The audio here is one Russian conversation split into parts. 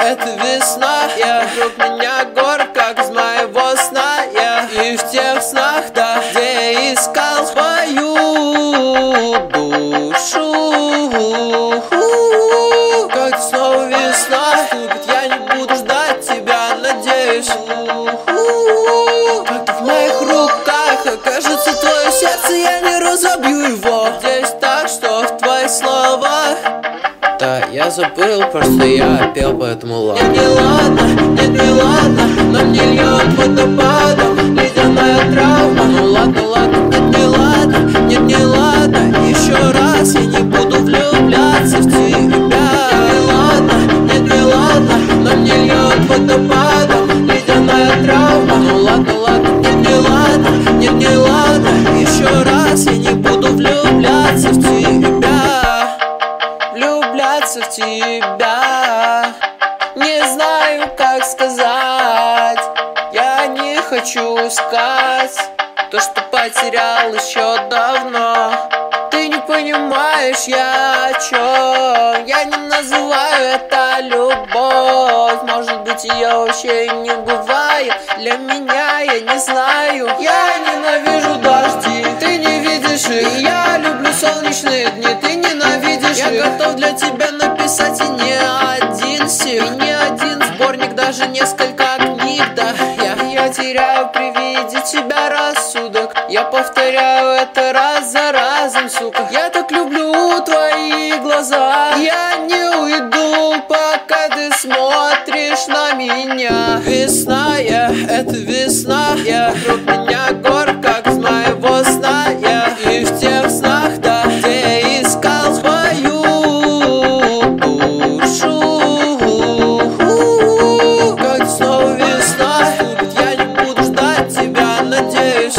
это весна. Вокруг меня город, как из моего сна. И в тех снах, да, где искал свою душу. Как снова весна наступит, я не буду ждать тебя, надеюсь. Как ты в моих руках окажется твое сердце, я не разобью его. Здесь так, что в твоих словах. Да, я забыл, просто я пел, поэтому ладно. Нет, не ладно, нет, не ладно, но мне льет водопадом ледяная травма. Ну ладно, ладно, нет, не ладно, нет, не ладно. Еще раз я не буду влюбляться в тебя. Не ладно, нет, не ладно, но мне льет водопадом ледяная травма. Ну ладно, ладно, нет, не ладно, нет, не ладно. Еще раз я не буду влюбляться в тебя. Влюбляться в тебя. Не знаю, как сказать. Я не хочу искать то, что потерял еще давно. Ты не понимаешь, я о чем. Я не называю это любовь. Может быть, ее вообще не бывает. Для меня я не знаю. Я ненавижу дожди, ты не видишь их. Я люблю солнечные дни, ты ненавидишь их. Я готов для тебя написать и не один стих, и не один сборник, даже несколько книг. Да, я теряю при виде тебя рассудок. Я повторяю это раз за разом, сука. Я так люблю твои глаза. Я не уйду, пока ты смотришь на меня. Весна, это весна. Вокруг меня город, как из моего сна. И в тех снах, да, где искал свою душу. Как снова весна наступит, я не буду ждать тебя, надеюсь.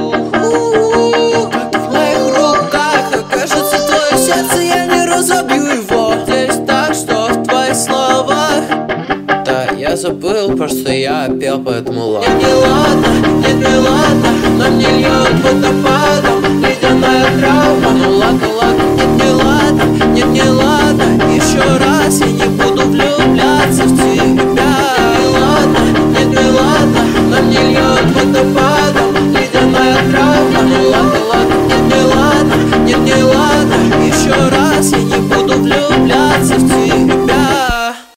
Как в моих руках окажется твое сердце, я не разобью его. Здесь так, что в твоих словах. Да, я забыл, просто я пел, поэтому ладно. Нет, не ладно, нет, не ладно, но мне льет водопадом ледяная травма. Ну ладно, ладно, нет, не ладно, нет, не ладно. Еще раз я не буду влюбляться в тебя.